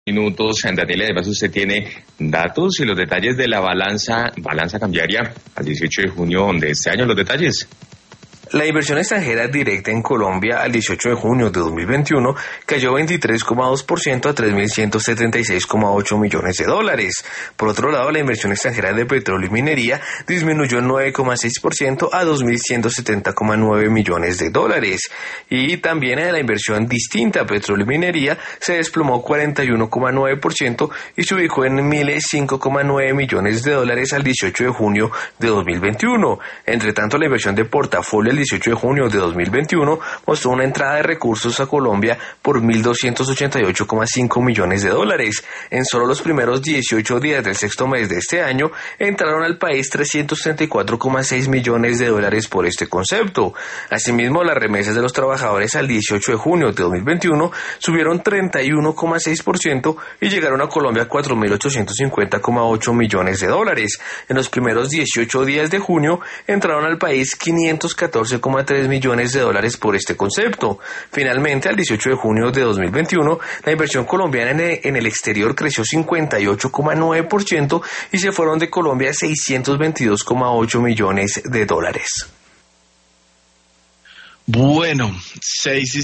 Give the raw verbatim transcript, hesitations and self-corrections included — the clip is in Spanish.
Minutos, Daniela, además usted tiene datos y los detalles de la balanza, balanza cambiaria al dieciocho de junio de este año, los detalles. La inversión extranjera directa en Colombia al dieciocho de junio de dos mil veintiuno cayó veintitrés coma dos por ciento a tres mil ciento setenta y seis coma ocho millones de dólares. Por otro lado, la inversión extranjera de petróleo y minería disminuyó nueve coma seis por ciento a dos mil ciento setenta coma nueve millones de dólares. Y también la inversión distinta a petróleo y minería se desplomó cuarenta y uno coma nueve por ciento y se ubicó en mil cinco coma nueve millones de dólares al dieciocho de junio de dos mil veintiuno. Entre tanto, la inversión de portafolio el dieciocho de junio de dos mil veintiuno mostró una entrada de recursos a Colombia por mil doscientos ochenta y ocho coma cinco millones de dólares. En solo los primeros dieciocho días del sexto mes de este año entraron al país trescientos treinta y cuatro coma seis millones de dólares por este concepto. Asimismo, las remesas de los trabajadores al dieciocho de junio de dos mil veintiuno subieron treinta y uno coma seis por ciento y llegaron a Colombia cuatro mil ochocientos cincuenta coma ocho millones de dólares. En los primeros dieciocho días de junio entraron al país quinientos catorce coma tres millones de dólares por este concepto. Finalmente, al dieciocho de junio de dos mil veintiuno, la inversión colombiana en el, en el exterior creció cincuenta y ocho coma nueve por ciento y se fueron de Colombia seiscientos veintidós coma ocho millones de dólares. Bueno, seis y